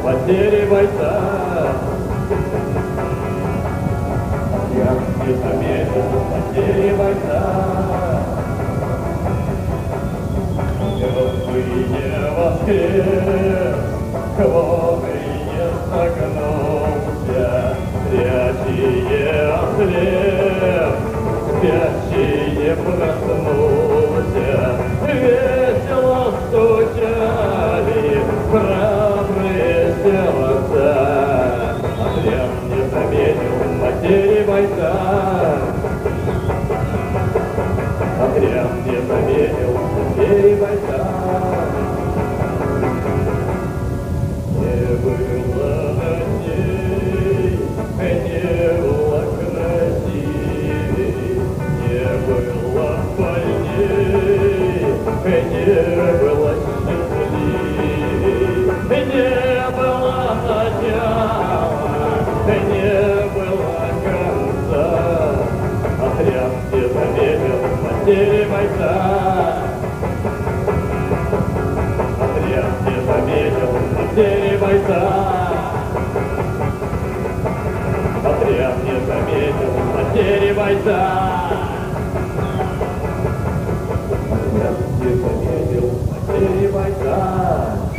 потери бойца. Я не заметил потери бойца. Мертвые воскрес, кровный не согнулся, зрячие ослеп, спящие проснулся. Весело стучали храбрые сердца. Отряд не заметил потери бойца. Отряд не заметил потери бойца. Не было ночей, не было красивей, не было больней, не было счастливей, не было начала, не было конца. Отряд не заметил потери бойца. Отряд не заметил потери бойца. Отряд не заметил потери бойца. Отряд не заметил потери бойца.